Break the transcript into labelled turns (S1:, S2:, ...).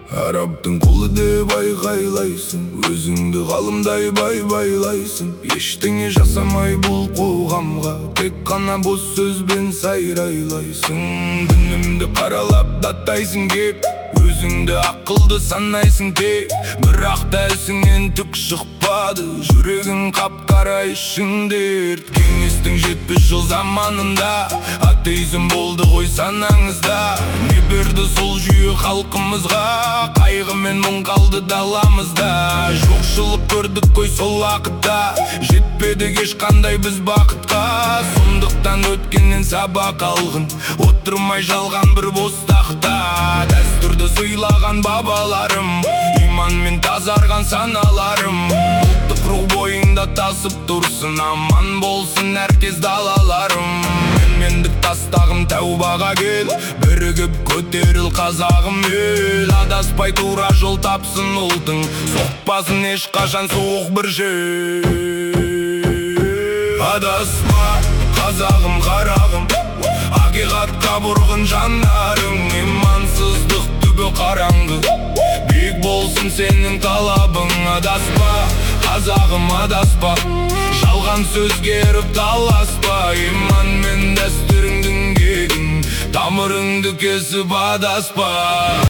S1: Арабтың құлы деп айғайлайсың, өзіңді ғалымдай байлайсың. Ештеңе жасамай бұл қоғамға, тек қана бос сөзбен сайрайлайсың. Күнімді қаралап даттайсың кеп, өзіңді ақылды санайсың тек. Бірақ та ісіңнен түк шықпады, жүрегің қап-қара ішіңде өрт. Кеңестің 70 жыл заманында атеизм болды ғой санаңызда. Не берді сол жүйе халқымызға, қайғы мен мұң қалды даламызда. Жоқшылық көрдік қой сол уақытта, жетпедік ешқандай біз бақытқа. Сондықтан өткеннен сабақ алғын, отырмай жалған бір бос тақта. Дәстүрді сыйлаған бабаларым, иманмен тазарған саналарым. Ұлттық рух бойыңда тасып тұрсын, аман болсын әркез далаларым. Мендік тастағым тәубаға кел, бірігіп көтеріл қазағым ел. Адаспай тура жол тапсын ұлтың, соқпасын ешқашан суық бір жел. Адаспа қазағым қарағым, ақиқатқа бұрғын жанарың. Имансыздық түбі қараңғы, биік болсын сенің талабың. Адаспа қазағым адаспа, жалған сөзге еріп таласпа. Иман мен дәстүріңдің кегін, тамырыңды кесіп адаспа.